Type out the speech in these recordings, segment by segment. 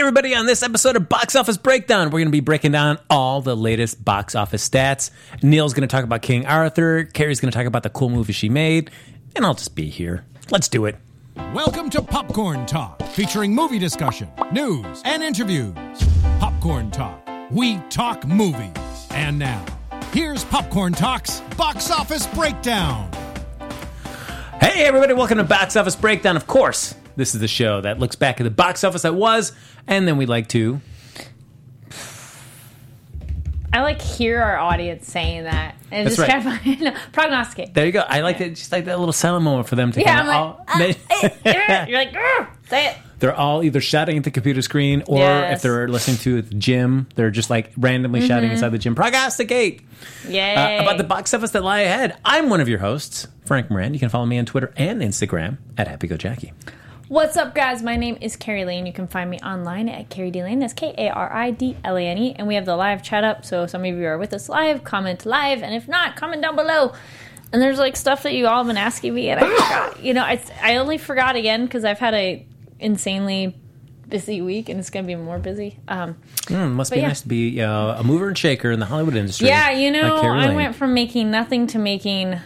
everybody. On this episode of Box Office Breakdown, we're going to be breaking down all the latest box office stats. Neil's going to talk about King Arthur. Carrie's going to talk about the cool movie she made. And I'll just be here. Let's do it. Welcome to Popcorn Talk, featuring movie discussion, news, and interviews. Popcorn Talk. We talk movies. And now, here's Popcorn Talk's Box Office Breakdown. Hey, everybody. Welcome to Box Office Breakdown. Of course, this is the show that looks back at the box office that was, and then we like to... I like hear our audience saying that. And That's just right. kind of prognosticate. There you go. I like it. Just like that little silent moment for them to kind of You're like, say it. They're all either shouting at the computer screen, or if they're listening to the gym, they're just like randomly shouting inside the gym, prognosticate! Yay. About the box office that lie ahead. I'm one of your hosts, Frank Moran. You can follow me on Twitter and Instagram at HappyGoJackie. What's up, guys? My name is Carrie Lane. You can find me online at Carrie D. Lane. That's Karidlane. And we have the live chat up, so some of you are with us live, comment live, and if not, comment down below. And there's like stuff that you all have been asking me, and I forgot. I only forgot again because I've had a insanely busy week, and it's going to be more busy. Must be nice to be a mover and shaker in the Hollywood industry. Yeah, like Carrie I Lane. went from making nothing to making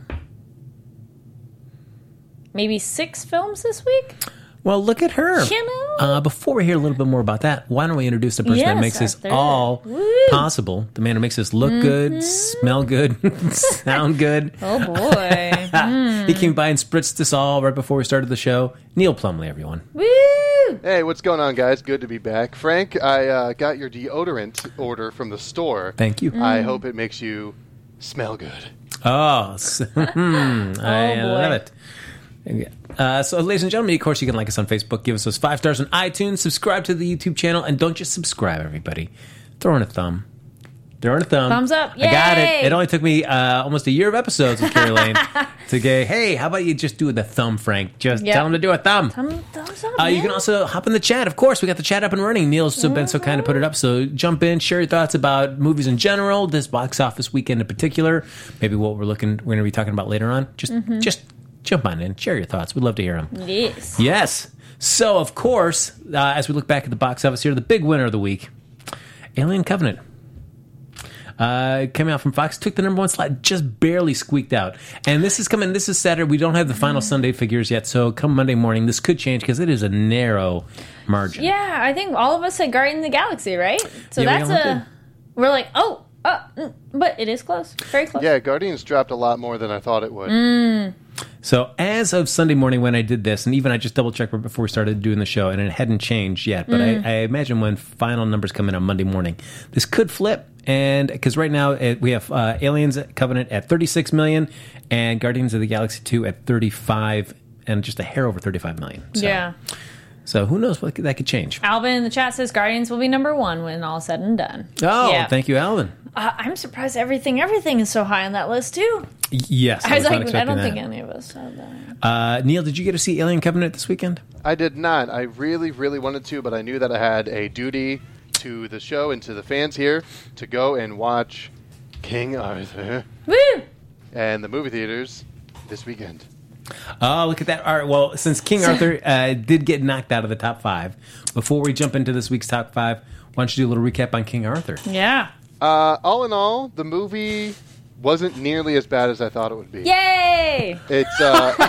maybe 6 films this week. Well, look at her. Before we hear a little bit more about that, why don't we introduce the person that makes this all possible? The man who makes us look good, smell good, sound good. Oh, boy. He came by and spritzed us all right before we started the show. Neil Plumley, everyone. Woo! Hey, what's going on, guys? Good to be back. Frank, I got your deodorant order from the store. Thank you. I hope it makes you smell good. Oh, I love it. So, ladies and gentlemen, of course, you can like us on Facebook, give us those 5 stars on iTunes, subscribe to the YouTube channel, and don't just subscribe, everybody. Throw in a thumb. Thumbs up. Yay! I got it. It only took me almost a year of episodes with Carrie Lane to go, hey, how about you just do the thumb, Frank? Just tell him to do a thumb. Thumbs up, You can also hop in the chat. Of course, we got the chat up and running. Neil's been so kind to put it up. So jump in, share your thoughts about movies in general, this box office weekend in particular, maybe what we're going to be talking about later on. Just jump on in, share your thoughts. We'd love to hear them. Yes. So, of course, as we look back at the box office here, the big winner of the week, Alien Covenant. Coming out from Fox, took the number 1 slot, just barely squeaked out. And this is Saturday. We don't have the final Sunday figures yet, so come Monday morning, this could change because it is a narrow margin. Yeah, I think all of us said Guardians of the Galaxy, right? So we're like, but it is close. Very close. Yeah, Guardians dropped a lot more than I thought it would. So as of Sunday morning when I did this, and even I just double-checked right before we started doing the show, and it hadn't changed yet, but I imagine when final numbers come in on Monday morning, this could flip. And because right now we have Aliens Covenant at 36 million and Guardians of the Galaxy 2 at 35 and just a hair over 35 million. So who knows what that could change. Alvin in the chat says Guardians will be number 1 when all said and done. Oh, Thank you, Alvin. I'm surprised everything is so high on that list too. Yes, I was like, I don't think any of us said that. Neil, did you get to see Alien Covenant this weekend? I did not. I really, really wanted to, but I knew that I had a duty to the show and to the fans here to go and watch King Arthur. Woo! And the movie theaters this weekend. Oh, look at that. All right, well, since King Arthur did get knocked out of the top 5, before we jump into this week's top 5, why don't you do a little recap on King Arthur? Yeah. All in all, the movie wasn't nearly as bad as I thought it would be. Yay! It's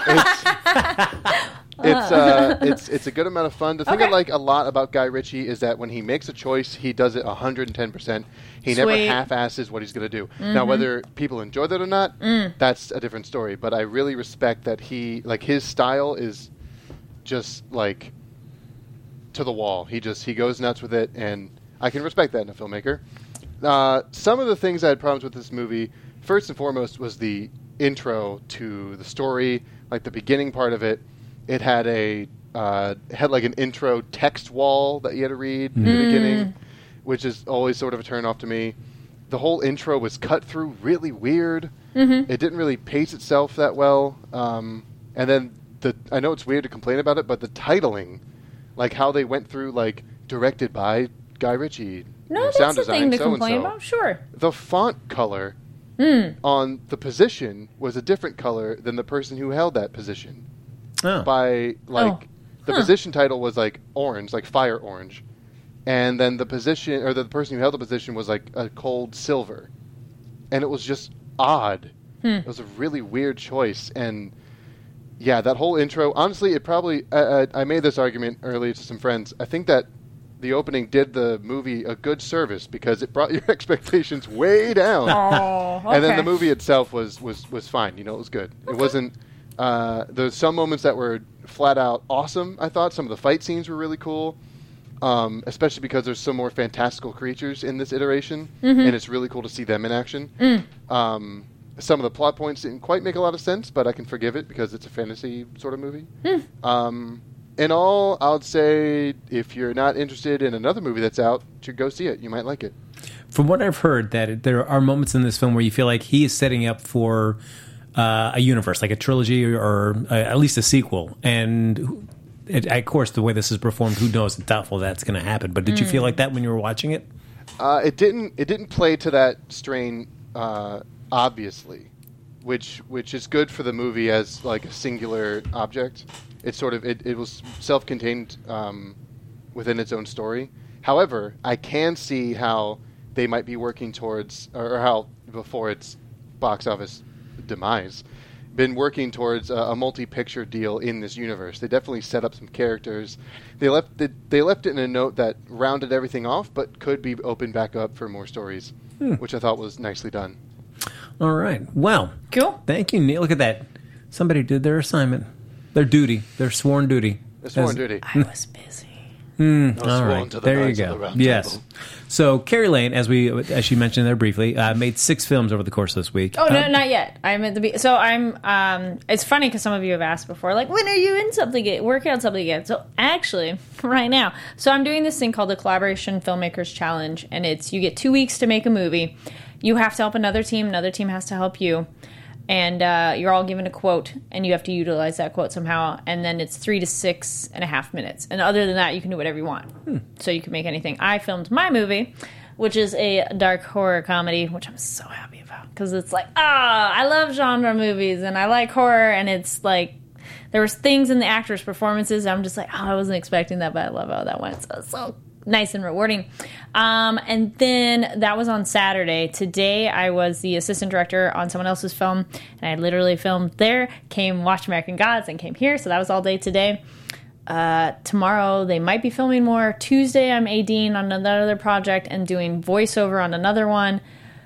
a good amount of fun. The thing I like a lot about Guy Ritchie is that when he makes a choice, he does it 110%. He never half-asses what he's going to do. Now, whether people enjoy that or not, that's a different story. But I really respect that his style is just like to the wall. He goes nuts with it, and I can respect that in a filmmaker. Some of the things I had problems with this movie, first and foremost, was the intro to the story, like the beginning part of it. It had like an intro text wall that you had to read in the beginning, which is always sort of a turn off to me. The whole intro was cut through really weird. It didn't really pace itself that well. And then I know it's weird to complain about it, but the titling, like how they went through, like directed by Guy Ritchie. No, sound that's the design, thing to complain about. Sure. The font color on the position was a different color than the person who held that position. Oh. The position title was like orange, like fire orange. and then the position, or the person who held the position was like a cold silver. And it was just odd. It was a really weird choice. And yeah, that whole intro, honestly, it probably, I made this argument earlier to some friends. I think that the opening did the movie a good service because it brought your expectations way down. Oh, okay. And then the movie itself was fine. You know, it was good. It wasn't, there's some moments that were flat out awesome, I thought. Some of the fight scenes were really cool, especially because there's some more fantastical creatures in this iteration, and it's really cool to see them in action. Some of the plot points didn't quite make a lot of sense, but I can forgive it because it's a fantasy sort of movie. In all, I would say if you're not interested in another movie that's out, you should go see it. You might like it. From what I've heard, that there are moments in this film where you feel like he is setting up for a universe, like a trilogy or at least a sequel. And of course, the way this is performed, who knows? It's doubtful that's going to happen. But did you feel like that when you were watching it? It didn't play to that strain, obviously, which is good for the movie as like a singular object. It's sort of it was self-contained within its own story. However, I can see how they might be working towards, or how before its box office demise, been working towards a multi-picture deal in this universe. They definitely set up some characters. They left it in a note that rounded everything off, but could be opened back up for more stories, which I thought was nicely done. All right. Well, cool. Thank you, Neil. Look at that. Somebody did their assignment. Their duty. Their sworn duty. Their sworn duty. I was busy. All right. There you go. Yes. So, Carrie Lane, as she mentioned there briefly, made 6 films over the course of this week. Oh, no, not yet. I'm at the so I'm. It's funny because some of you have asked before, like, when are you in something again? Working on something again? So actually, right now, so I'm doing this thing called the Collaboration Filmmakers Challenge, and it's you get 2 weeks to make a movie. You have to help another team has to help you. And you're all given a quote, and you have to utilize that quote somehow. And then it's 3 to 6.5 minutes. And other than that, you can do whatever you want. So you can make anything. I filmed my movie, which is a dark horror comedy, which I'm so happy about. Because it's like, I love genre movies, and I like horror. And it's like, there was things in the actors' performances. I'm just like, I wasn't expecting that, but I love how that went. So it's so nice and rewarding. And then that was on Saturday. Today I was the assistant director on someone else's film, and I literally filmed there, came watch American Gods, and came here. So that was all day today. Tomorrow they might be filming more. Tuesday I'm ADing on another project and doing voiceover on another one.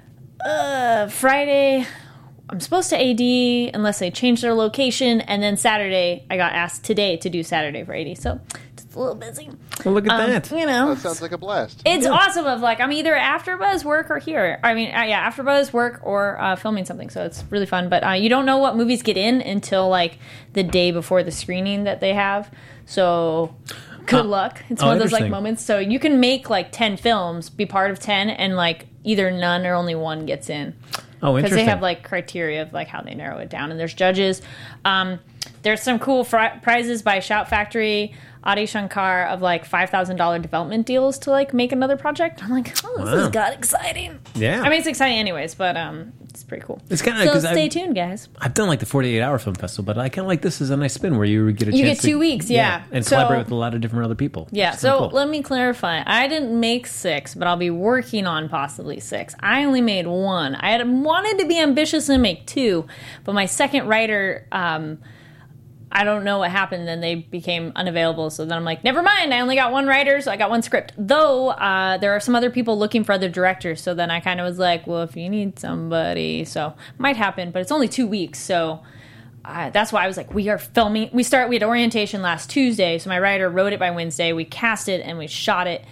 Friday I'm supposed to AD unless they change their location, and then Saturday I got asked today to do Saturday for AD. So a little busy. Well, look at that. You know, That sounds like a blast. it's awesome. Of like, I'm either after Buzz work or here. I mean, after Buzz work or filming something. So it's really fun. But you don't know what movies get in until like the day before the screening that they have. So good luck. It's one of those like moments. So you can make like 10 films, be part of 10, and like either none or only one gets in. Oh, interesting. Because they have like criteria of like how they narrow it down, and there's judges. There's some cool prizes by Shout Factory, Adi Shankar, of like $5,000 development deals to like make another project. I'm like, this has got exciting. Yeah. I mean, it's exciting anyways, but it's pretty cool. It's kind of so stay tuned, guys. I've done like the 48-hour film festival, but I kind of like this as a nice spin where you get a chance. You get 2 weeks, yeah, and collaborate with a lot of different other people. Yeah. So let me clarify. I didn't make 6, but I'll be working on possibly 6. I only made 1. I had wanted to be ambitious and make 2, but my second writer. I don't know what happened. Then they became unavailable. So then I'm like, never mind. I only got 1 writer, so I got 1 script. Though there are some other people looking for other directors. So then I kind of was like, well, if you need somebody, so might happen. But it's only 2 weeks, so that's why I was like, we are filming. We had orientation last Tuesday, so my writer wrote it by Wednesday. We cast it and we shot it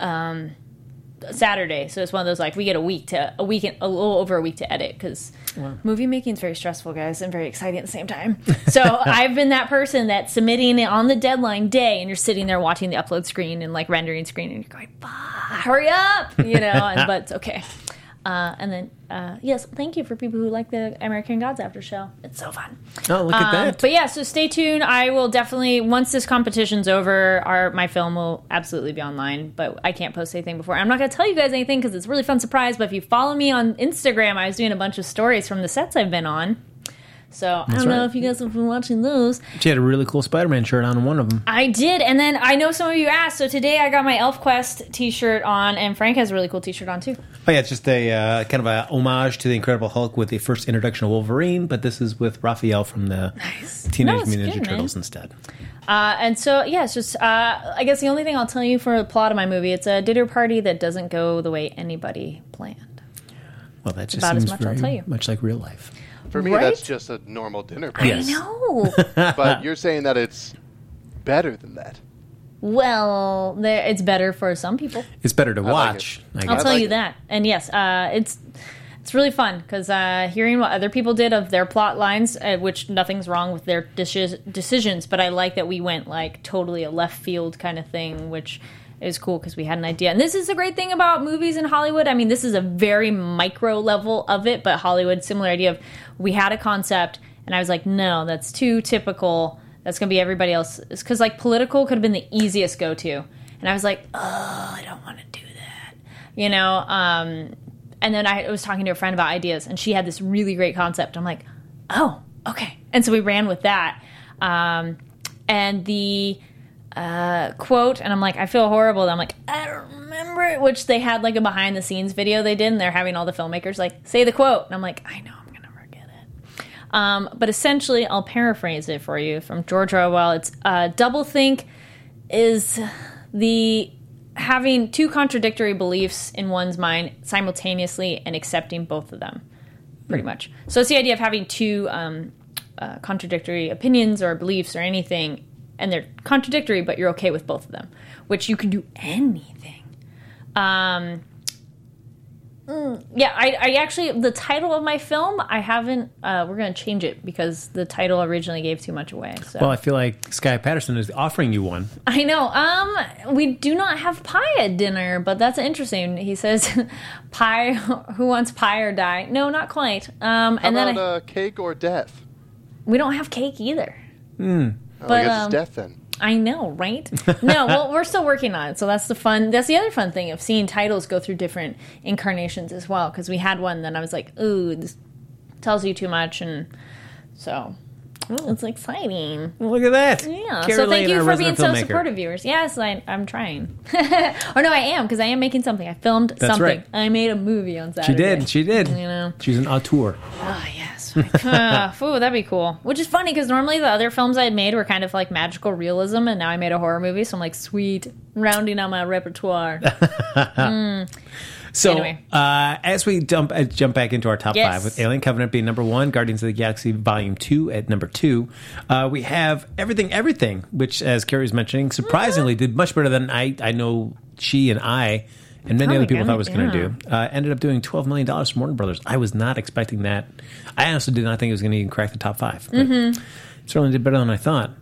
Saturday. So it's one of those like we get a little over a week to edit because movie making is very stressful, guys, and very exciting at the same time. So I've been that person that's submitting it on the deadline day, and you're sitting there watching the upload screen and like rendering screen, and you're going, hurry up, you know. But it's okay. And then, yes, thank you for people who like the American Gods after show. It's so fun. Oh, look at that. But yeah, so stay tuned. I will definitely, once this competition's over, my film will absolutely be online, but I can't post anything before. I'm not going to tell you guys anything because it's a really fun surprise, but if you follow me on Instagram, I was doing a bunch of stories from the sets I've been on. So I don't know if you guys have been watching those. She had a really cool Spider-Man shirt on one of them. I did, and then I know some of you asked, so today I got my ElfQuest t-shirt on, and Frank has a really cool t-shirt on too. Oh yeah, it's just a kind of a homage to the Incredible Hulk with the first introduction of Wolverine, but this is with Raphael from the Teenage Mutant Ninja Turtles instead. And so, yeah, it's just, I guess the only thing I'll tell you for the plot of my movie, it's a dinner party that doesn't go the way anybody planned. Well, that just about seems as much I'll tell you. Much like real life. For me, Right? that's just a normal dinner party. Yes. I know. But you're saying that it's better than that. Well, it's better for some people. It's better to like watch. it. I'll guess. tell like you it. that. And yes, it's really fun because hearing what other people did of their plot lines, which nothing's wrong with their decisions, but I like that we went like totally a left field kind of thing, which is cool because we had an idea. And this is a great thing about movies in Hollywood. I mean, this is a very micro level of it, but Hollywood, similar idea of we had a concept and I was like, no, that's too typical. That's going to be everybody else. Because like political could have been the easiest go-to. And I was like, oh, I don't want to do that. You know, and then I was talking to a friend about ideas, and she had this really great concept. I'm like, oh, okay. And so we ran with that. And the quote, and I'm like, I feel horrible. I'm like, I don't remember it, which they had like a behind-the-scenes video they did, and they're having all the filmmakers like, say the quote. And I'm like, I know, I'm going to forget it. But essentially, I'll paraphrase it for you from George Orwell. It's doublethink is the having two contradictory beliefs in one's mind simultaneously and accepting both of them, pretty much. So it's the idea of having two contradictory opinions or beliefs or anything, and they're contradictory, but you're okay with both of them, which you can do anything. Yeah, I actually, the title of my film, I haven't, we're going to change it because the title originally gave too much away. So. Well, I feel like Sky Patterson is offering you one. I know. We do not have pie at dinner, but that's interesting. He says, pie, who wants pie or die? No, not quite. How about cake or death? We don't have cake either. I guess it's death then. I know, right? No, well, we're still working on it. So that's the other fun thing of seeing titles go through different incarnations as well. Because we had one, then I was like, ooh, this tells you too much. And so it's exciting. Well, look at that. Yeah. Carrie So thank Lane, you our for being resident so filmmaker. supportive, viewers. Yes, I'm trying. Or no, I am, because I am making something. I filmed That's something. right. I made a movie on Saturday. She did. You know. She's an auteur. Oh, yes. Ooh, that'd be cool. Which is funny because normally the other films I had made were kind of like magical realism, and now I made a horror movie, so I'm like, sweet, rounding out my repertoire. So, Anyway. as we jump back into our top Yes. five, with Alien Covenant being number 1, Guardians of the Galaxy Volume 2 at number 2, we have Everything, which, as Carrie was mentioning, surprisingly did much better than I know she and I and many other people thought it was going to do. Ended up doing $12 million from Warner Brothers. I was not expecting that. I honestly did not think it was going to even crack the top 5. But it certainly did better than I thought.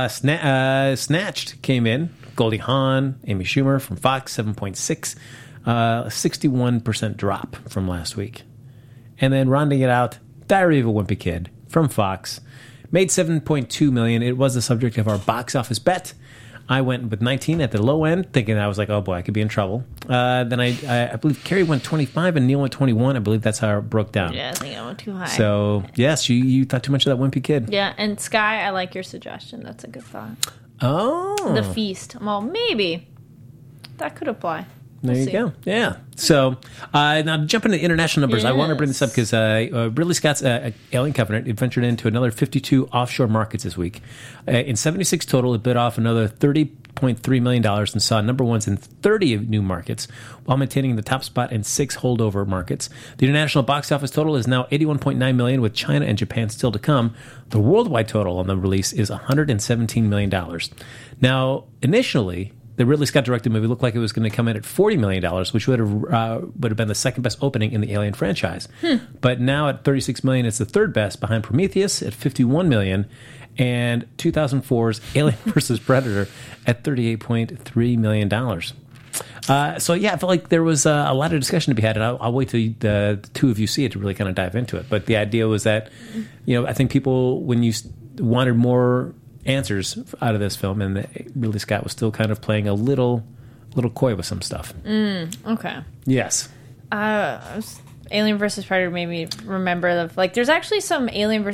Snatched came in. Goldie Hawn, Amy Schumer from Fox, 7.6. A 61% drop from last week. And then rounding it out, Diary of a Wimpy Kid from Fox. Made $7.2 million. It was the subject of our box office bet. I went with 19 at the low end, thinking I was like, oh boy, I could be in trouble. Then I believe Carrie went 25 and Neil went 21. I believe that's how it broke down. Yeah, I think I went too high. So, yes, you thought too much of that Wimpy Kid. Yeah, and Sky, I like your suggestion. That's a good thought. Oh. The Feast. Well, maybe. That could apply. There you go. Yeah. So now to jump into international numbers, I want to bring this up because Ridley Scott's Alien Covenant, it ventured into another 52 offshore markets this week. In 76 total, it bid off another $30.3 million and saw number ones in 30 new markets while maintaining the top spot in 6 holdover markets. The international box office total is now $81.9 million, with China and Japan still to come. The worldwide total on the release is $117 million. Now, initially, the Ridley Scott directed movie looked like it was going to come in at $40 million, which would have been the second best opening in the Alien franchise. But now at $36 million, it's the third best, behind Prometheus at $51 million and 2004's Alien vs. Predator at $38.3 million. So yeah, I felt like there was a lot of discussion to be had, and I'll wait till the two of you see it to really kind of dive into it. But the idea was that, I think people, when you wanted more answers out of this film, and Ridley Scott was still kind of playing a little coy with some stuff. Okay. Yes. Alien versus Predator made me remember there's actually some Alien versus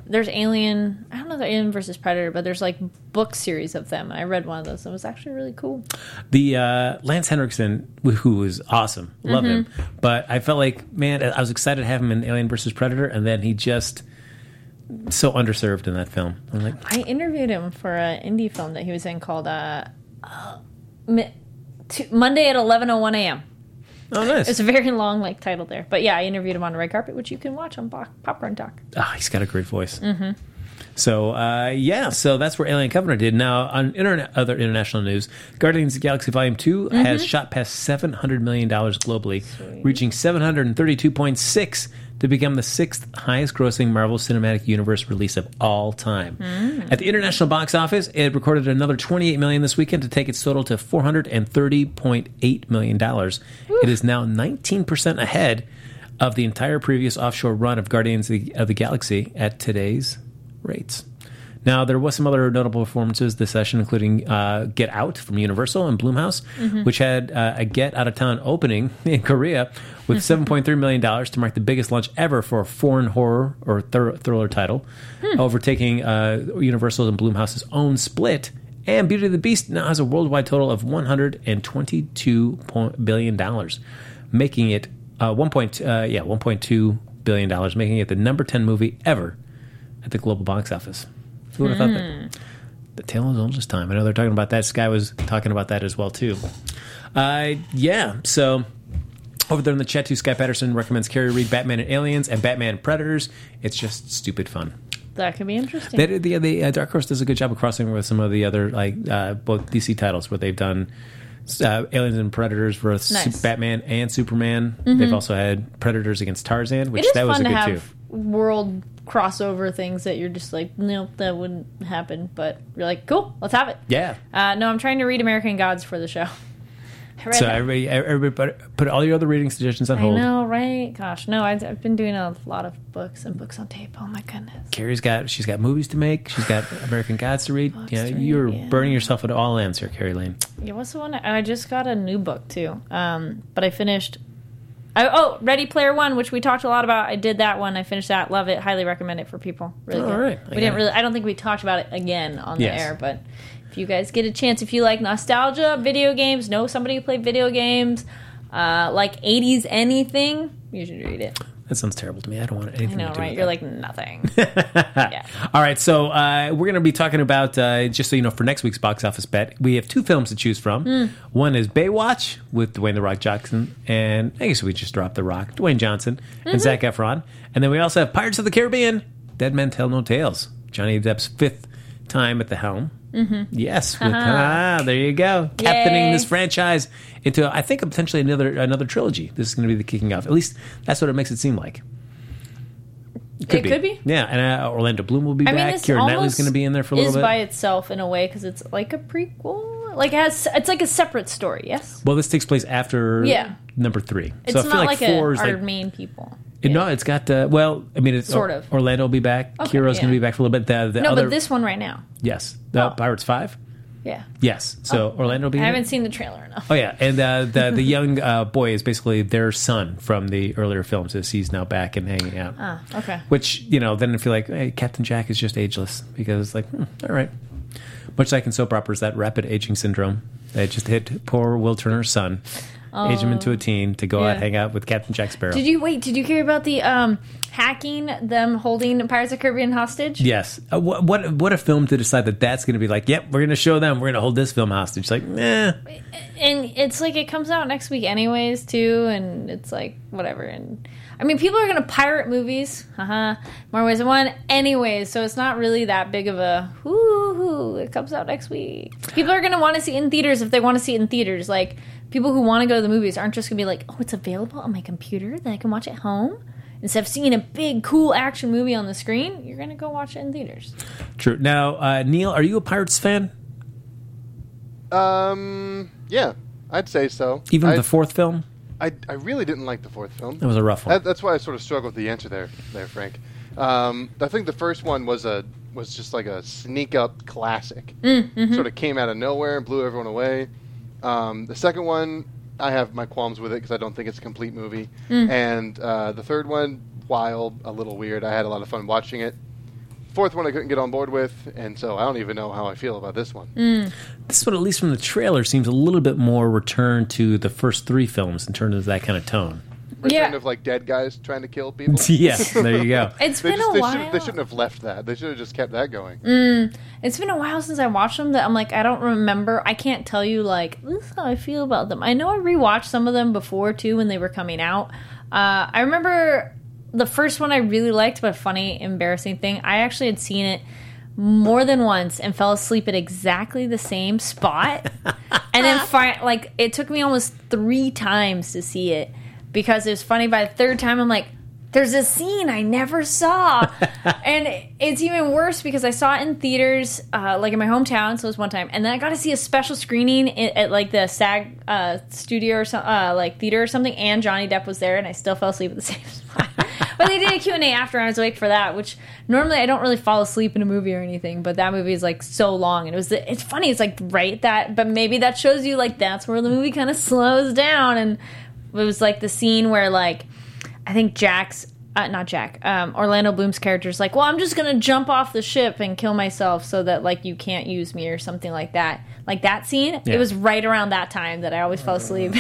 there's Alien. I don't know if Alien versus Predator, but there's like book series of them. I read one of those. It was actually really cool. The Lance Henriksen, who was awesome, love him, but I felt like, man, I was excited to have him in Alien versus Predator, and then he just so underserved in that film. I'm like, I interviewed him for an indie film that he was in called Monday at 11:01 a.m. oh, nice. It's a very long like title there, but yeah, I interviewed him on Red Carpet, which you can watch on Popcorn Talk. He's got a great voice. So, so that's where Alien Covenant did. Now, on other international news, Guardians of the Galaxy Volume 2 has shot past $700 million globally, reaching $732.6 to become the 6th highest-grossing Marvel Cinematic Universe release of all time. At the international box office, it recorded another $28 million this weekend to take its total to $430.8 million. It is now 19% ahead of the entire previous offshore run of Guardians of the Galaxy at today's rates. Now, there was some other notable performances this session, including Get Out from Universal and Blumhouse, which had a Get Out of Town opening in Korea with $7.3 million to mark the biggest launch ever for a foreign horror or thriller title, overtaking Universal and Blumhouse's own Split. And Beauty and the Beast now has a worldwide total of $122 billion, making it $1.2 billion, making it the number 10 movie ever at the global box office. Who would have thought that? The tale as old as time. I know they're talking about that. Sky was talking about that as well, too. So over there in the chat, too, Sky Patterson recommends Carrie read Batman and Aliens and Batman and Predators. It's just stupid fun. That could be interesting. The Dark Horse does a good job of crossing over with some of the other, both DC titles where they've done Aliens and Predators for Batman and Superman. They've also had Predators against Tarzan, which that was a good too. World crossover things that you're just like, nope, that wouldn't happen, but you're like, cool, let's have it. Yeah. No, I'm trying to read American Gods for the show. So everybody put all your other reading suggestions on hold. I know, right? Gosh, no, I've been doing a lot of books and books on tape. Oh my goodness. Carrie's got movies to make. She's got American Gods to read. You're burning yourself at all ends here, Carrie Lane. Yeah, what's the one? I just got a new book too. But I finished. Ready Player One, which we talked a lot about. I did that one. I finished that. Love it. Highly recommend it for people. Really good. All right. I don't think we talked about it again on the air, but if you guys get a chance, if you like nostalgia, video games, know somebody who played video games, like 80s anything, you should read it. That sounds terrible to me. I don't want anything to do with right? that. You're like, nothing. Yeah. All right, so we're going to be talking about, just so you know, for next week's box office bet, we have two films to choose from. One is Baywatch with Dwayne "The Rock" Johnson, and I guess we just dropped The Rock, Dwayne Johnson, and Zac Efron. And then we also have Pirates of the Caribbean, Dead Men Tell No Tales, Johnny Depp's 5th time at the helm. Yes, there you go. Yay. Captaining this franchise into, I think, potentially another trilogy. This is going to be the kicking off. At least that's what it makes it seem like. It could be. Yeah, and Orlando Bloom will be back. Keira Knightley's going to be in there for a little bit. Is by itself in a way because it's like a prequel. Like it's like a separate story. Yes. Well, this takes place after number 3. It's so I feel not like like 4 is our like main people. No, it's got it's sort of. Orlando will be back. Okay, Kira's going to be back for a little bit. But this one right now. Yes, Pirates 5. Yeah. Yes. So Orlando will be. I haven't seen the trailer enough. Oh yeah, and the young boy is basically their son from the earlier films. As he's now back and hanging out. Okay. Which then I feel like, hey, Captain Jack is just ageless because it's like, all right. Much like in soap operas, that rapid aging syndrome that just hit poor Will Turner's son. Age him into a teen to go out hang out with Captain Jack Sparrow. Did you hear about the hacking, them holding Pirates of the Caribbean hostage? Yes. What a film to decide that's going to be like, yep, we're going to show them. We're going to hold this film hostage. Like, eh. And it's like it comes out next week anyways, too. And it's like, whatever. And I mean, people are going to pirate movies. More ways than one. Anyways, so it's not really that big of a whoo-hoo. It comes out next week. People are going to want to see it in theaters if they want to see it in theaters. Like, people who want to go to the movies aren't just going to be like, oh, it's available on my computer that I can watch at home. Instead of seeing a big, cool action movie on the screen, you're going to go watch it in theaters. True. Now, Neil, are you a Pirates fan? Yeah, I'd say so. Even the 4th film? I really didn't like the 4th film. That was a rough one. That's why I sort of struggled with the answer there, Frank. I think the first one was just like a sneak-up classic. Sort of came out of nowhere and blew everyone away. The second one, I have my qualms with it because I don't think it's a complete movie. And the third one, wild, a little weird. I had a lot of fun watching it. fourth one I couldn't get on board with, and so I don't even know how I feel about this one. This one, at least from the trailer, seems a little bit more return to the first three films in terms of that kind of tone. Return of like dead guys trying to kill people. Yeah, there you go. It's been a while. They shouldn't have left that. They should have just kept that going. It's been a while since I watched them that I'm like, I don't remember. I can't tell you, like, this is how I feel about them. I know I rewatched some of them before, too, when they were coming out. I remember the first one I really liked, but funny, embarrassing thing. I actually had seen it more than once and fell asleep at exactly the same spot. And then, it took me almost 3 times to see it. Because it was funny, by the third time, I'm like, there's a scene I never saw. And it's even worse because I saw it in theaters, in my hometown, so it was one time. And then I got to see a special screening at like, the SAG studio or theater or something, and Johnny Depp was there, and I still fell asleep at the same spot. But they did a Q&A after, and I was awake for that, which normally I don't really fall asleep in a movie or anything, but that movie is, like, so long. And it's funny, it's like but maybe that shows you, like, that's where the movie kind of slows down. And it was like the scene where, like, I think Orlando Bloom's character is like, well, I'm just going to jump off the ship and kill myself so that, like, you can't use me or something like that. Like, that scene, It was right around that time that I always fell asleep.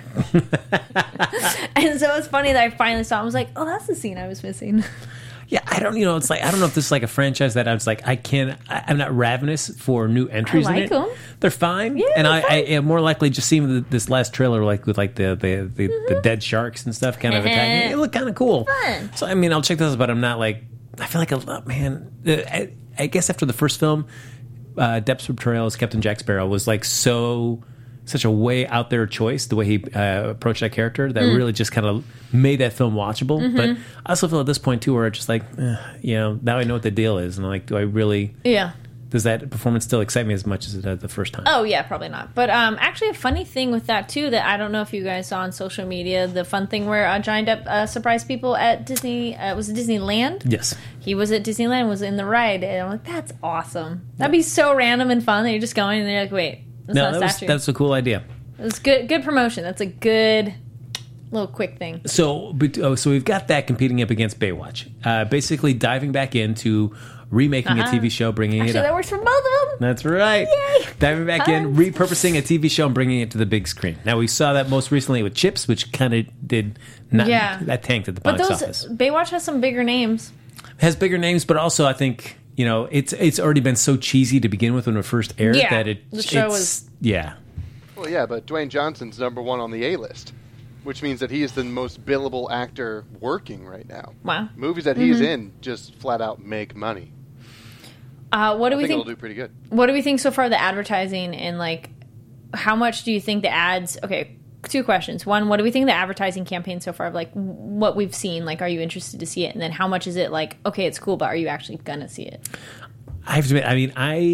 And so it's funny that I finally saw it. I was like, oh, that's the scene I was missing. Yeah, I don't know if this is like a franchise that I was like, I'm not ravenous for new entries in it. them. They're fine. Yeah, and I am more likely just seeing this last trailer, like with like the dead sharks and stuff kind of attacking. It looked kind of cool. Fun. So, I mean, I'll check those out, but I'm not like, I feel like, I guess after the first film, Depp's portrayal as Captain Jack Sparrow was like such a way out there choice, the way he approached that character, that really just kind of made that film watchable. But I also feel at this point, too, where it's just like, now I know what the deal is. And I'm like, do I really... Yeah. Does that performance still excite me as much as it did the first time? Oh, yeah, probably not. But actually, a funny thing with that, too, that I don't know if you guys saw on social media, the fun thing where Johnny Depp surprised people at Disney, was it Disneyland? Yes. He was at Disneyland, was in the ride, and I'm like, that's awesome. That'd be so random and fun that you're just going, and they're like, wait, that's a cool idea. It was good promotion. That's a good little quick thing. So we've got that competing up against Baywatch. Basically diving back into remaking a TV show, bringing it up. That works for both of them. That's right. Yay. Diving back in, repurposing a TV show and bringing it to the big screen. Now, we saw that most recently with Chips, which kind of did not... Yeah. That tanked at the box office. Baywatch has some bigger names. Has bigger names, but also I think... it's already been so cheesy to begin with when it first aired that the show was... Yeah. Well, yeah, but Dwayne Johnson's #1 on the A-list, which means that he is the most billable actor working right now. Wow. Movies that he's in just flat out make money. What do we think? It'll do pretty good. What do we think so far of the advertising and, like, how much do you think the ads... Okay, 2 questions. One, what do we think of the advertising campaign so far of, like, what we've seen? Like, are you interested to see it? And then how much is it, like, okay, it's cool, but are you actually going to see it? I have to admit,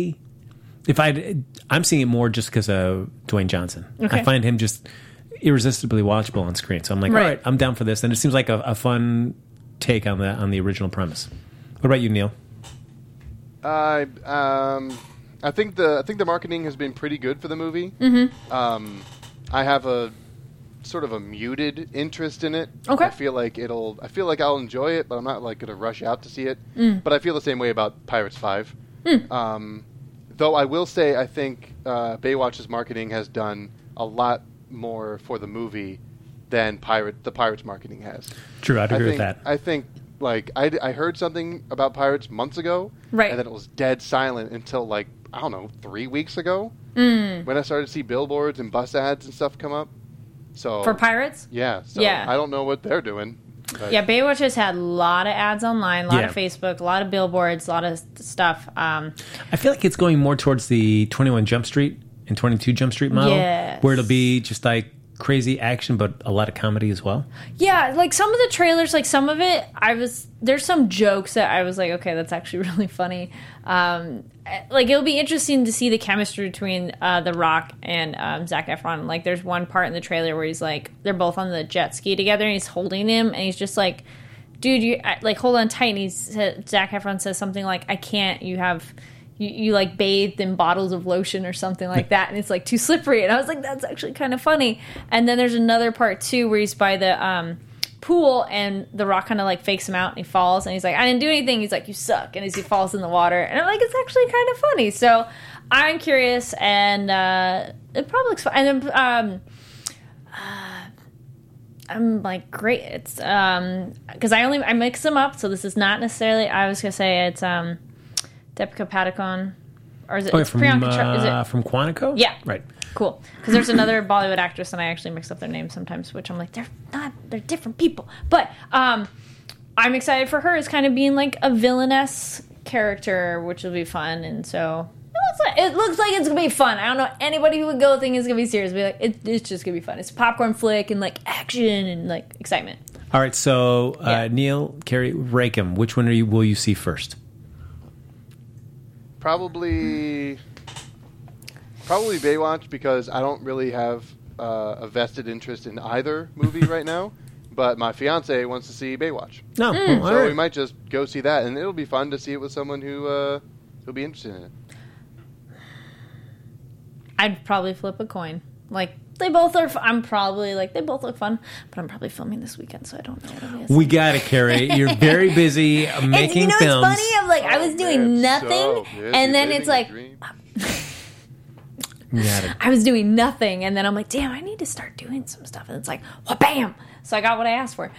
I'm seeing it more just because of Dwayne Johnson. Okay. I find him just irresistibly watchable on screen. So I'm like, all right, I'm down for this. And it seems like a fun take on the original premise. What about you, Neil? I think the marketing has been pretty good for the movie. I have a sort of a muted interest in it. Okay. I feel like I'll enjoy it, but I'm not like going to rush out to see it. But I feel the same way about Pirates 5. Though I will say I think Baywatch's marketing has done a lot more for the movie than the Pirates marketing has. True, I'd agree with that. I think I heard something about Pirates months ago, right, and then it was dead silent until 3 weeks ago when I started to see billboards and bus ads and stuff come up. So for Pirates, yeah. So I don't know what they're doing. Yeah, Baywatch has had a lot of ads online, a lot of Facebook, a lot of billboards, a lot of stuff. I feel like it's going more towards the 21 Jump Street and 22 Jump Street model, where it'll be just like crazy action, but a lot of comedy as well. Yeah, like some of the trailers, like some of it, there's some jokes that I was like, okay, that's actually really funny. Like it'll be interesting to see the chemistry between The Rock and Zac Efron. Like there's one part in the trailer where he's like, they're both on the jet ski together, and he's holding him, and he's just like, dude, you like hold on tight. And Zac Efron says something like, I can't. You like bathed in bottles of lotion or something like that, and it's like too slippery. And I was like, that's actually kind of funny. And then there's another part too where he's by the pool, and The Rock kind of like fakes him out, and he falls, and he's like, I didn't do anything. He's like, you suck. And as he falls in the water, and I'm like, it's actually kind of funny. So I'm curious, and it probably looks fun. And then I'm like, great. It's because I mix them up, so this is not necessarily. I was gonna say it's Deepika Padukone, or is it it's Priyanka Chopra? Is it from Quantico? Yeah, right. Cool, because there's another Bollywood actress, and I actually mix up their names sometimes, which I'm like, they're different people. But I'm excited for her as kind of being like a villainess character, which will be fun, and so. It looks like it's gonna be fun. I don't know anybody who would go think it's gonna be serious. Be like, it's just gonna be fun. It's a popcorn flick and like action and like excitement. All right, so Neil, Carrie, rank 'em. Which one will you see first? Probably Baywatch, because I don't really have a vested interest in either movie right now. But my fiance wants to see Baywatch. No, so we might just go see that, and it'll be fun to see it with someone who'll be interested in it. I'd probably flip a coin. Like, they both are. I'm probably like, they both look fun, but I'm probably filming this weekend, so I don't know what it is. We got it, Carrie. You're very busy making films. It's funny. I'm like, I was doing nothing, and then it's like, I was doing nothing, and then I'm like, damn, I need to start doing some stuff, and it's like, well, bam. So I got what I asked for.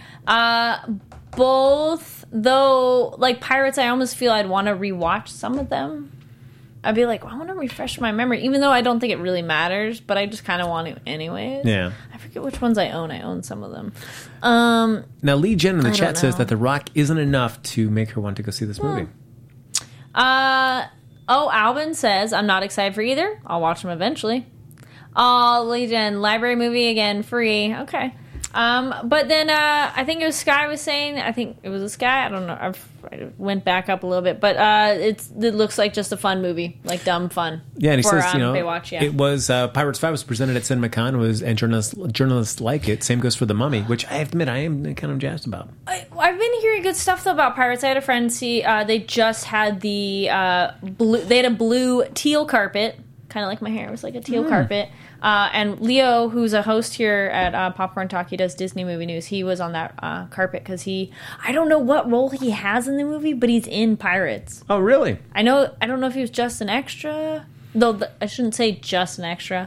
Both, though, like Pirates, I almost feel I'd want to rewatch some of them. I'd be like, well, I want to refresh my memory, even though I don't think it really matters, but I just kind of want to anyways. Yeah. I forget which ones I own. I own some of them. Now, Lee Jen in the chat says that The Rock isn't enough to make her want to go see this movie. Albin says, I'm not excited for either. I'll watch them eventually. Oh, Lee Jen, library movie again, free. Okay. But then I think it was Sky was saying, I think it was a Sky, I don't know, I went back up a little bit, but it looks like just a fun movie, like dumb fun. Yeah, and he says, Baywatch, yeah. It was Pirates 5 was presented at CinemaCon, and journalists like it. Same goes for The Mummy, which I have to admit I am kind of jazzed about. I've been hearing good stuff though about Pirates. I had a friend see they just had the they had a blue teal carpet, kind of like my hair. It was like a teal carpet. And Leo, who's a host here at Popcorn Talk, he does Disney Movie News. He was on that carpet because I don't know what role he has in the movie, but he's in Pirates. Oh, really? I don't know if he was just an extra, though I shouldn't say just an extra.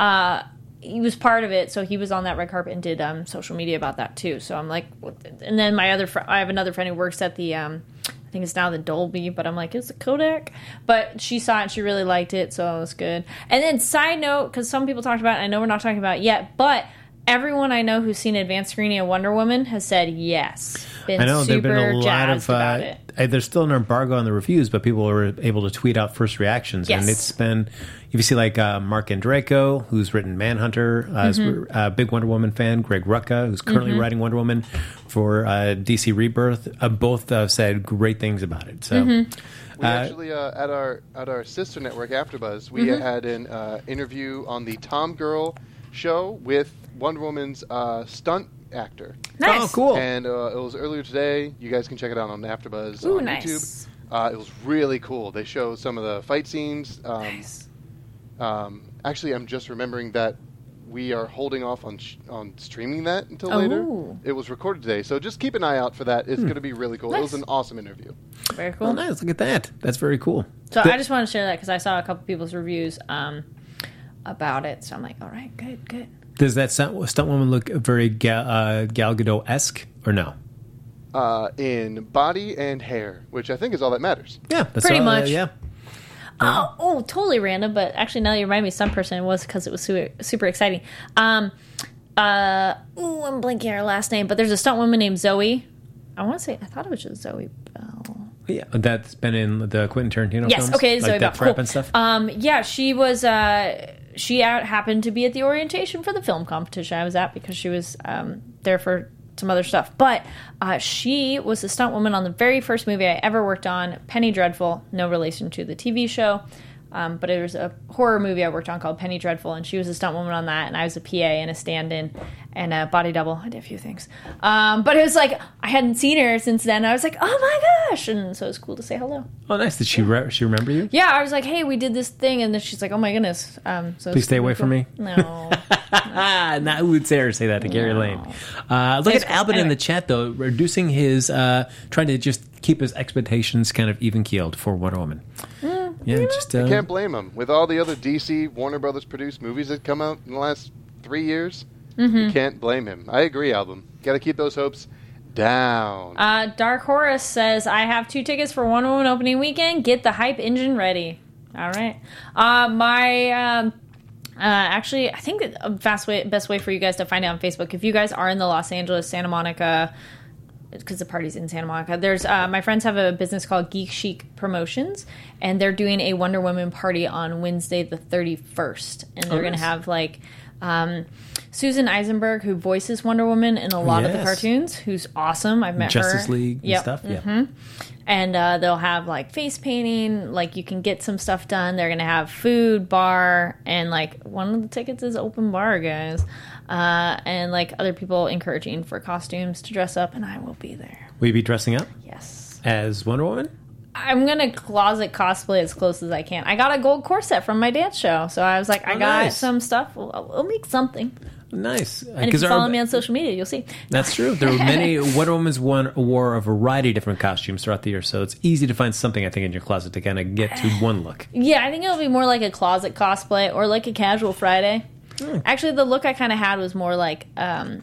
He was part of it, so he was on that red carpet and did social media about that too. So I'm like, and then I have another friend who works at the, I think it's now the Dolby, but I'm like, it's a Kodak. But she saw it and she really liked it, so it was good. And then side note, because some people talked about it, I know we're not talking about it yet, but everyone I know who's seen advanced screening of Wonder Woman has said yes. I know there've been a lot of about it. There's still an embargo on the reviews, but people were able to tweet out first reactions. Yes. And it's been, if you see like Mark Andreyko, who's written Manhunter, is a big Wonder Woman fan, Greg Rucka, who's currently writing Wonder Woman for DC Rebirth, both said great things about it. So we actually at our sister network AfterBuzz, we had an interview on the Tom Girl show with Wonder Woman's stunt actor. Nice. Oh, cool. And it was earlier today. You guys can check it out on AfterBuzz on nice. YouTube. It was really cool. They show some of the fight scenes. Nice. Actually, I'm just remembering that we are holding off on streaming that until later. It was recorded today, so just keep an eye out for that. It's going to be really cool. Nice. It was an awesome interview. Very cool. Oh, nice. Look at that. That's very cool. So I just want to share that because I saw a couple people's reviews about it. So I'm like, all right, good. Does that stunt woman look very Gal Gadot-esque or no? In body and hair, which I think is all that matters. Yeah, that's pretty much. Yeah. Oh, totally random. But actually, now you remind me, some person it was because it was super exciting. I'm blanking her last name, but there's a stunt woman named Zoe. I thought it was just Zoe Bell. Yeah, that's been in the Quentin Tarantino films. Yes, okay, Zoe Bell. Death Trap and stuff. Yeah, she was. She happened to be at the orientation for the film competition I was at because she was there for some other stuff. But she was the stunt woman on the very first movie I ever worked on, Penny Dreadful, no relation to the TV show. But it was a horror movie I worked on called Penny Dreadful, and she was a stunt woman on that, and I was a PA and a stand-in and a body double. I did a few things. But it was like, I hadn't seen her since then. I was like, oh my gosh! And so it was cool to say hello. Oh, nice. Did she she remember you? Yeah, I was like, hey, we did this thing, and then she's like, oh my goodness. So Please stay away from me. No. Not who would say that to Gary Lane. Look at Albert in the chat, though, reducing his, trying to just keep his expectations kind of even-keeled for Wonder Woman. You can't blame him. With all the other DC, Warner Brothers produced movies that come out in the last 3 years, you can't blame him. I agree, Album. Got to keep those hopes down. Dark Horus says, I have 2 tickets for Wonder Woman opening weekend. Get the hype engine ready. All right. Actually, I think the best way for you guys to find out on Facebook, if you guys are in the Los Angeles, Santa Monica, because the party's in Santa Monica, there's my friends have a business called Geek Chic Promotions, and they're doing a Wonder Woman party on Wednesday the 31st, and they're going to have like Susan Eisenberg, who voices Wonder Woman in a lot of the cartoons, who's awesome. I've met Justice her. League and stuff. Yeah. And they'll have like face painting, like you can get some stuff done. They're gonna have food, bar, and like one of the tickets is open bar, guys. And like other people encouraging for costumes to dress up, and I will be there. Will you be dressing up? Yes. As Wonder Woman? I'm gonna closet cosplay as close as I can. I got a gold corset from my dance show, so I was like, I got some stuff. We'll make something. Nice. And if you follow me on social media, you'll see. That's true. There were many. Wonder Woman's wore a variety of different costumes throughout the year, so it's easy to find something, I think, in your closet to kind of get to one look. Yeah, I think it'll be more like a closet cosplay or like a casual Friday. Actually, the look I kind of had was more like a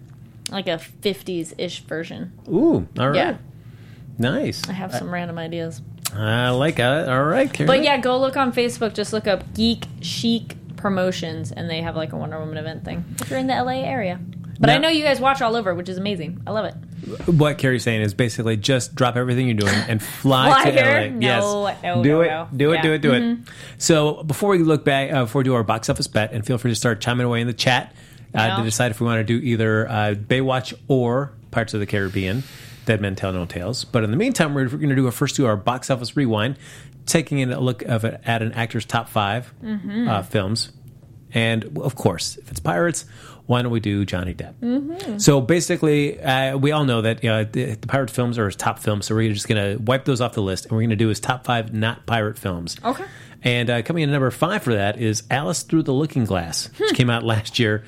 50s-ish version. Ooh, all right. Yeah. Nice. I have some random ideas. I like it. All right, Karen. But yeah, go look on Facebook. Just look up Geek Chic Promotions, and they have like a Wonder Woman event thing if you're in the LA area. But I know you guys watch all over, which is amazing. I love it. What Carrie's saying is basically just drop everything you're doing and fly to here? LA. No, yes. no, do no, it. no. Do it. Yeah. Do it. Do it. So before we look back, before we do our box office bet, and feel free to start chiming away in the chat to decide if we want to do either Baywatch or Pirates of the Caribbean. Dead Men Tell No Tales. But in the meantime, we're going to do our box office rewind, taking a look at an actor's top 5 films. And, of course, if it's pirates, why don't we do Johnny Depp? So, basically, we all know that the pirate films are his top films, so we're just going to wipe those off the list, and we're going to do his top 5 not pirate films. Okay. And coming in at number 5 for that is Alice Through the Looking Glass, which came out last year.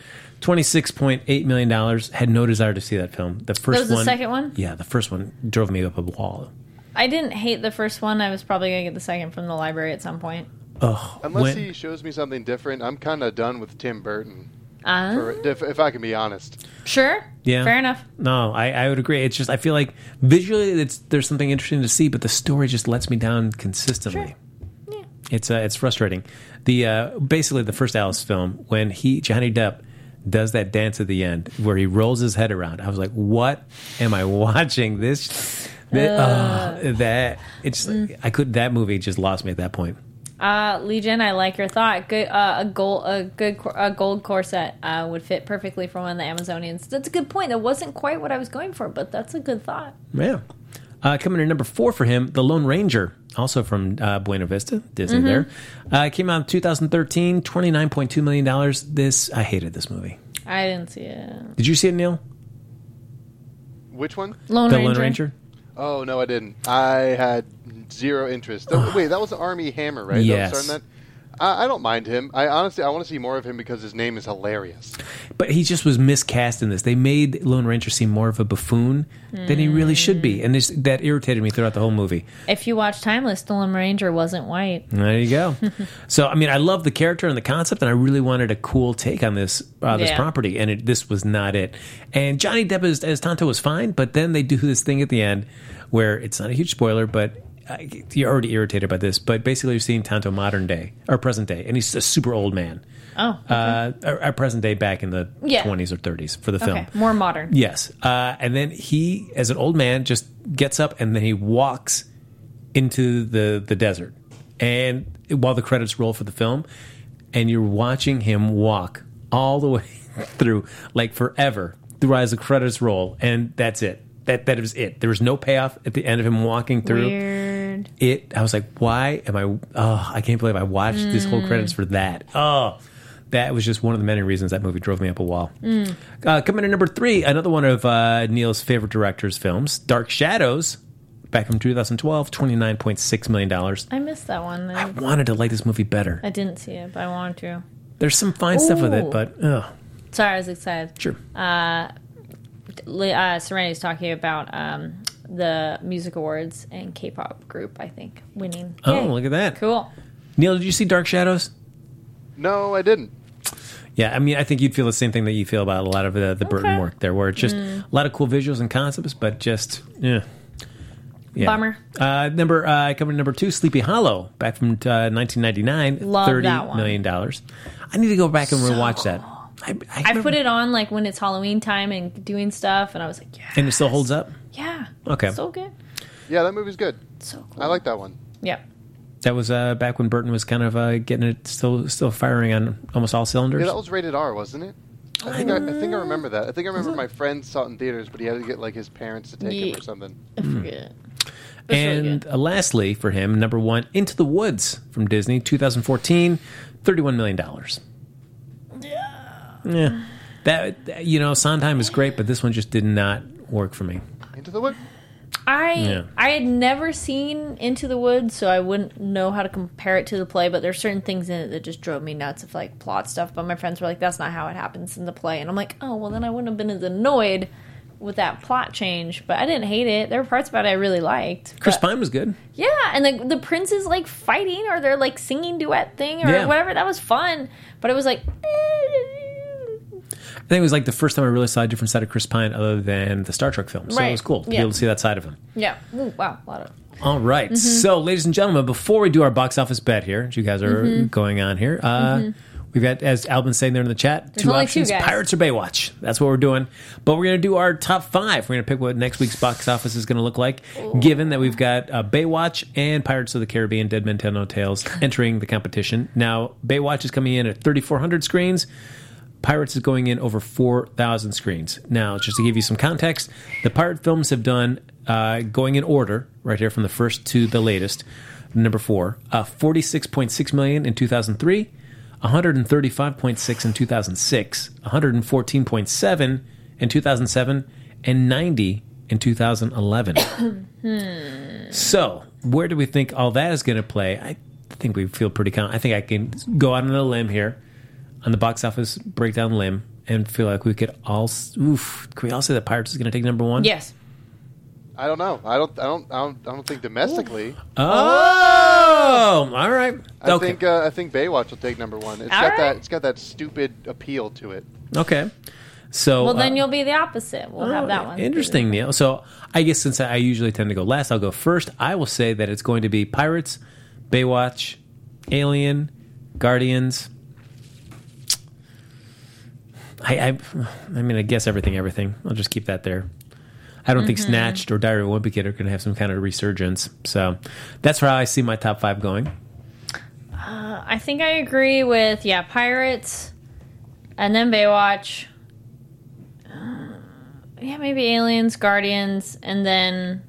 $26.8 million. Had no desire to see that film. The first that was the second one? Yeah, the first one drove me up a wall. I didn't hate the first one. I was probably going to get the second from the library at some point. Unless he shows me something different, I'm kind of done with Tim Burton. If I can be honest. Sure. Yeah. Fair enough. No, I would agree. It's just I feel like visually there's something interesting to see, but the story just lets me down consistently. Sure. Yeah. It's frustrating. Basically the first Alice film, when Johnny Depp does that dance at the end where he rolls his head around, I was like, what am I watching? That movie just lost me at that point. Legion, I like your thought. Good, a gold corset would fit perfectly for one of the Amazonians. That's a good point. That wasn't quite what I was going for, but that's a good thought. Yeah. Coming in number 4 for him, The Lone Ranger, also from Buena Vista, Disney there. Came out in 2013, $29.2 million. I hated this movie. I didn't see it. Did you see it, Neil? Which one? Lone Ranger. Lone Ranger? Oh, no, I didn't. I had zero interest. Wait, that was Armie Hammer, right? Yes. That? I don't mind him. I want to see more of him because his name is hilarious. But he just was miscast in this. They made Lone Ranger seem more of a buffoon than he really should be. And that irritated me throughout the whole movie. If you watch Timeless, the Lone Ranger wasn't white. There you go. So, I mean, I love the character and the concept, and I really wanted a cool take on this property, and this was not it. And Johnny Depp as Tonto was fine, but then they do this thing at the end where it's not a huge spoiler, but you're already irritated by this, but basically you're seeing Tonto modern day, or present day, and he's a super old man. Oh. Okay. Or present day back in the 20s or 30s for the film. More modern. Yes. And then he, as an old man, just gets up and then he walks into the desert. And while the credits roll for the film, and you're watching him walk all the way through, like forever, through as the credits roll, and that's it. That was it. There was no payoff at the end of him walking through. Weird. I was like, why am I? Oh, I can't believe I watched this whole credits for that. Oh, that was just one of the many reasons that movie drove me up a wall. Coming in number 3, another one of Neil's favorite director's films, Dark Shadows, back from 2012, $29.6 million. I missed that one. I wanted to like this movie better. I didn't see it, but I wanted to. There's some fine stuff with it, but Sorry, I was excited. Sure. Serenity's talking about the music awards and K-pop group, I think, winning. Oh, Yay. look at that. Cool. Neil, did you see Dark Shadows? No, I didn't. Yeah, I mean, I think you'd feel the same thing that you feel about a lot of the Burton work there, where it's just a lot of cool visuals and concepts, but just, yeah. Bummer. Coming number 2, Sleepy Hollow, back from 1999, Love $30 that one. million. I need to go back and rewatch that. I put it on like when it's Halloween time and doing stuff, and I was like, yeah. And it still holds up? Yeah. Okay. So good. Yeah, that movie's good. So cool. I like that one. Yeah. That was back when Burton was kind of getting it still firing on almost all cylinders. Yeah, that was rated R, wasn't it? I think I remember that. I think I remember my friend saw it in theaters, but he had to get like his parents to take him or something. I forget. And really lastly, for him, number 1, Into the Woods from Disney, 2014, $31 million. Yeah. That, Sondheim is great, but this one just did not work for me. Into the Woods? I had never seen Into the Woods, so I wouldn't know how to compare it to the play, but there's certain things in it that just drove me nuts of like plot stuff. But my friends were like, that's not how it happens in the play. And I'm like, oh, well, then I wouldn't have been as annoyed with that plot change. But I didn't hate it. There were parts about it I really liked. Chris Pine was good. Yeah, and the princes like fighting or they're like singing duet thing or whatever. That was fun. But it was like... I think it was like the first time I really saw a different side of Chris Pine other than the Star Trek films. So it was cool to be able to see that side of him. Yeah. Ooh, wow. A lot of... All right. So, ladies and gentlemen, before we do our box office bet here, which you guys are going on here, we've got, as Albin's saying there in the chat, There's two only options, two, guys. Pirates or Baywatch. That's what we're doing. But we're going to do our top 5. We're going to pick what next week's box office is going to look like, given that we've got Baywatch and Pirates of the Caribbean Dead Men Tell No Tales entering the competition. Now, Baywatch is coming in at 3,400 screens. Pirates is going in over 4,000 screens. Now, just to give you some context, the Pirate films have done, going in order, right here from the first to the latest, number 4, 46.6 million in 2003, 135.6 in 2006, 114.7 in 2007, and 90 in 2011. So, where do we think all that is going to play? I think we feel pretty confident. I think I can go out on a limb here on the box office breakdown limb and feel like we could all can we all say that Pirates is going to take number 1? Yes. I don't know. I don't think domestically. Oh, all right. I think Baywatch will take number 1. It's got that stupid appeal to it. Okay. So well, then you'll be the opposite. We'll have that one. Interesting, Neil. So I guess since I usually tend to go last, I'll go first. I will say that it's going to be Pirates, Baywatch, Alien, Guardians. I mean, I guess everything. I'll just keep that there. I don't think Snatched or Diary of a Wimpy Kid are going to have some kind of resurgence. So that's how I see my top 5 going. I think I agree with, Pirates, and then Baywatch. Maybe Aliens, Guardians, and then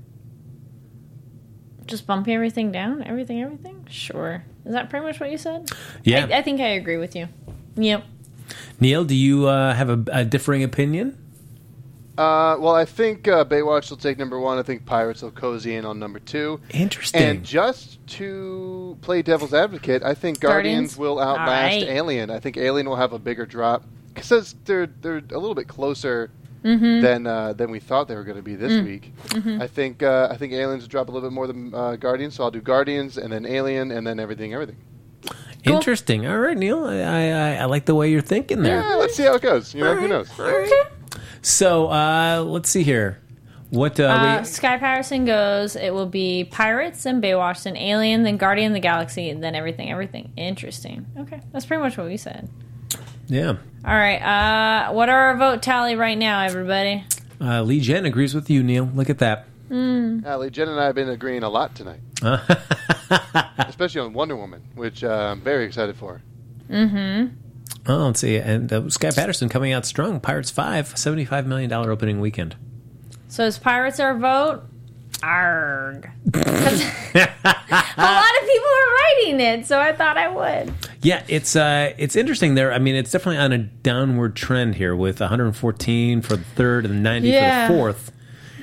just bumping everything down? Everything? Sure. Is that pretty much what you said? Yeah. I think I agree with you. Yep. Neil, do you have a differing opinion? Well, I think Baywatch will take number 1. I think Pirates will cozy in on number 2. Interesting. And just to play devil's advocate, I think Guardians will outlast Alien. I think Alien will have a bigger drop because they're a little bit closer than we thought they were going to be this week. I think Aliens will drop a little bit more than Guardians, so I'll do Guardians and then Alien and then everything. Cool. Interesting. All right, Neil. I like the way you're thinking there. Yeah, let's see how it goes. Who knows? All right. So let's see here. What Sky Patterson goes, it will be Pirates, then Baywatch, then Alien, then Guardian of the Galaxy, and then everything. Interesting. Okay, that's pretty much what we said. Yeah. All right. What are our vote tally right now, everybody? Lee Jen agrees with you, Neil. Look at that. Lee Jen and I have been agreeing a lot tonight. Especially on Wonder Woman, which I'm very excited for. Oh, let's see. And Sky Patterson coming out strong. Pirates 5, $75 million opening weekend. So is Pirates our vote? Arg. A lot of people are writing it, so I thought I would. Yeah, it's interesting there. I mean, it's definitely on a downward trend here with 114 for the third and 90 for the fourth.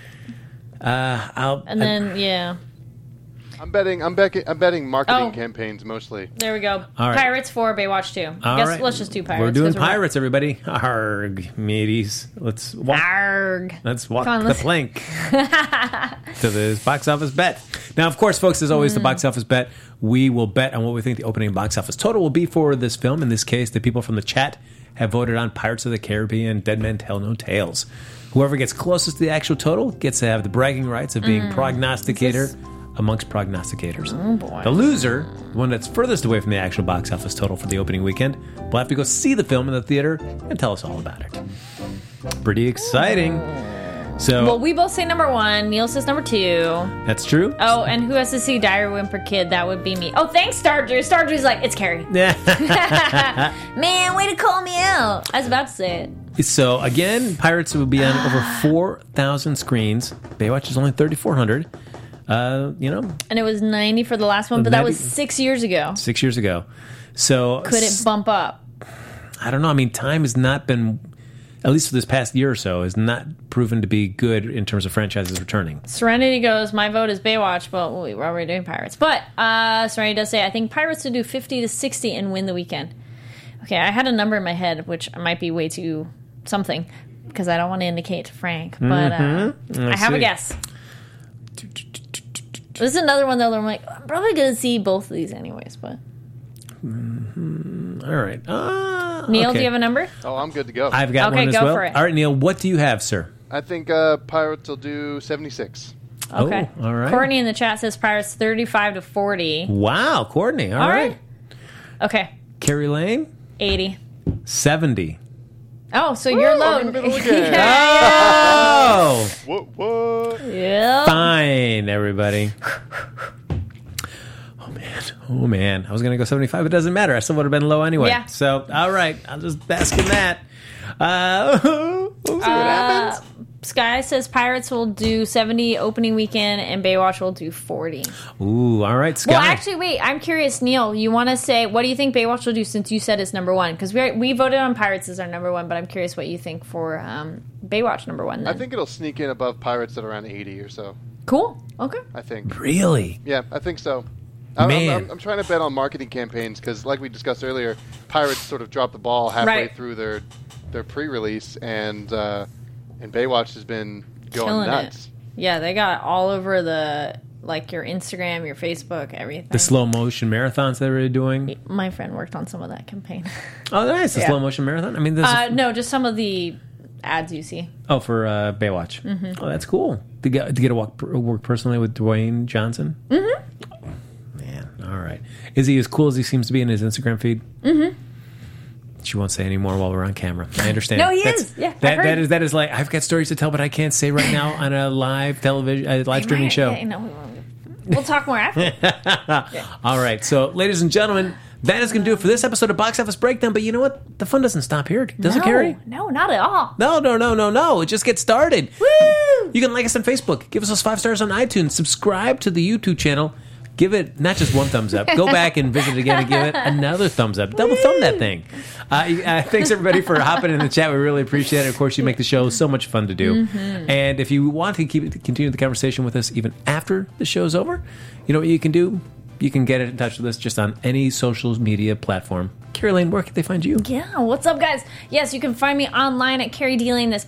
I'm betting marketing campaigns mostly. There we go. All right. Pirates 4, Baywatch 2. Let's just do Pirates. We're doing Pirates, everybody. Arg, mateys. Let's walk the plank to the box office bet. Now, of course, folks, as always, the box office bet. We will bet on what we think the opening box office total will be for this film. In this case, the people from the chat have voted on Pirates of the Caribbean, Dead Men Tell No Tales. Whoever gets closest to the actual total gets to have the bragging rights of being prognosticator amongst prognosticators. Oh, boy. The loser, the one that's furthest away from the actual box office total for the opening weekend, will have to go see the film in the theater and tell us all about it. Pretty exciting. So, well, we both say number 1. Neil says number 2. That's true. Oh, and who has to see Diary of a Whimper Kid? That would be me. Oh, thanks, Stardrew. Stardrew's like, it's Carrie. Man, way to call me out. I was about to say it. So, again, Pirates will be on over 4,000 screens. Baywatch is only 3,400. And it was 90 for the last one, but that was 6 years ago. 6 years ago. So could it bump up? I don't know. I mean, time has not been, at least for this past year or so, has not proven to be good in terms of franchises returning. Serenity goes, my vote is Baywatch, but we're already doing Pirates. But Serenity does say, I think Pirates would do 50 to 60 and win the weekend. Okay, I had a number in my head, which might be way too something, because I don't want to indicate to Frank, but I have a guess. This is another one, though, that I'm like, I'm probably going to see both of these anyways, but... All right. Neil, do you have a number? Oh, I'm good to go. I've got one as well. Okay, go for it. All right, Neil, what do you have, sir? I think Pirates will do 76. Okay. Oh, all right. Courtney in the chat says Pirates 35 to 40. Wow, Courtney. All right. Okay. Carrie Lane? 80. 70. Oh, so you're low. I'm in the middle again. Oh! What? Yeah. Fine, everybody. Oh, man. I was going to go 75. It doesn't matter. I still would have been low anyway. Yeah. So, all right. I'll just bask in that. We'll see what happens. Sky says Pirates will do 70 opening weekend and Baywatch will do 40. Ooh, all right, Sky. Well, actually, wait. I'm curious, Neil. You want to say, what do you think Baywatch will do since you said it's number 1? Because we voted on Pirates as our number 1, but I'm curious what you think for Baywatch number 1 then. I think it'll sneak in above Pirates at around 80 or so. Cool. Okay. I think. Really? Yeah, I think so. Man. I'm trying to bet on marketing campaigns because, like we discussed earlier, Pirates sort of dropped the ball halfway through their pre-release, and Baywatch has been going Killing nuts. It. Yeah, they got all over your Instagram, your Facebook, everything. The slow motion marathons they were doing. My friend worked on some of that campaign. Oh, nice. The slow motion marathon. I mean, no, just some of the ads you see. Oh, for Baywatch. Mm-hmm. Oh, that's cool. To get to work personally with Dwayne Johnson. Mm-hmm. Oh, man, all right. Is he as cool as he seems to be in his Instagram feed? Mm-hmm. She won't say any more while we're on camera. I understand. No, he is. Yeah, that is like, I've got stories to tell, but I can't say right now on a live television, live streaming show. Yeah, no, we'll talk more after. All right. So, ladies and gentlemen, that is going to do it for this episode of Box Office Breakdown. But you know what? The fun doesn't stop here, does it, Carrie? No, not at all. No. It just gets started. Woo! You can like us on Facebook. Give us those 5 stars on iTunes. Subscribe to the YouTube channel. Give it not just one thumbs up. Go back and visit it again and give it another thumbs up. Double thumb that thing. Thanks, everybody, for hopping in the chat. We really appreciate it. Of course, you make the show so much fun to do. Mm-hmm. And if you want to continue the conversation with us even after the show's over, you know what you can do? You can get in touch with us just on any social media platform. Carrie Lane, where can they find you? Yeah, what's up, guys? Yes, you can find me online at Carrie D Lane. That's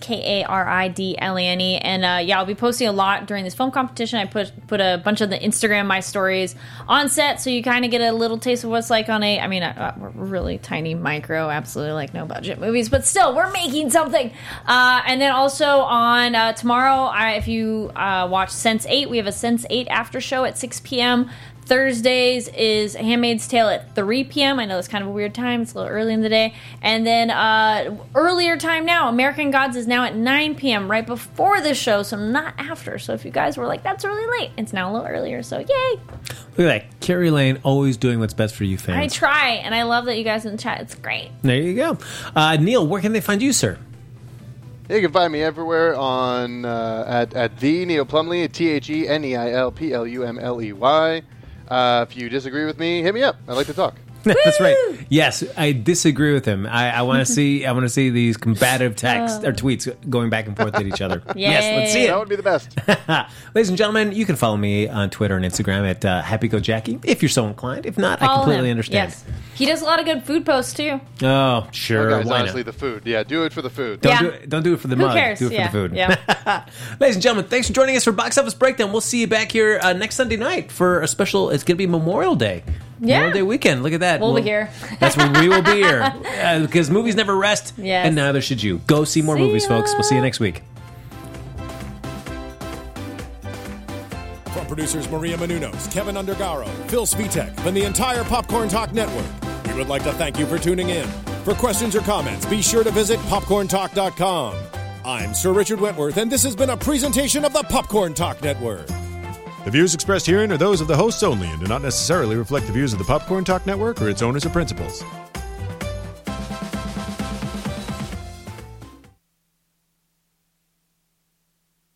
Karidlane. And I'll be posting a lot during this film competition. I put a bunch of the Instagram My Stories on set, so you kind of get a little taste of what's like on we're really tiny, micro, absolutely like no budget movies, but still, we're making something. And then also on tomorrow, if you watch Sense8, we have a Sense8 after show at 6 p.m. Thursdays is Handmaid's Tale at 3 p.m. I know it's kind of a weird time. It's a little early in the day. And then earlier time now, American Gods is now at 9 p.m. right before the show, so not after. So if you guys were like, that's really late, it's now a little earlier, so yay. Look at that. Carrie Lane always doing what's best for you fans. I try, and I love that you guys in the chat. It's great. There you go. Neil, where can they find you, sir? You can find me everywhere on at the Neil Plumley, TheNeilPlumley. If you disagree with me, hit me up. I like to talk. That's right. Yes, I disagree with him. I want to see. I want to see these combative texts or tweets going back and forth at each other. Yes, let's see it. That would be the best. Ladies and gentlemen, you can follow me on Twitter and Instagram at HappyGoJackie if you're so inclined. If not, I completely understand. Yes. He does a lot of good food posts too. Oh, sure. Guys, honestly, the food. Yeah, do it for the food. Don't do it for the mug. Who cares? Do it for the food. Yeah. Ladies and gentlemen, thanks for joining us for Box Office Breakdown. We'll see you back here next Sunday night for a special. It's going to be Memorial Day. Memorial Day weekend. Look at that. We'll be here. That's when we will be here. Because movies never rest, and neither should you. Go see more movies, folks. We'll see you next week. From producers Maria Menounos, Kevin Undergaro, Phil Svitek, and the entire Popcorn Talk Network, we would like to thank you for tuning in. For questions or comments, be sure to visit popcorntalk.com. I'm Sir Richard Wentworth, and this has been a presentation of the Popcorn Talk Network. The views expressed herein are those of the hosts only and do not necessarily reflect the views of the Popcorn Talk Network or its owners or principals.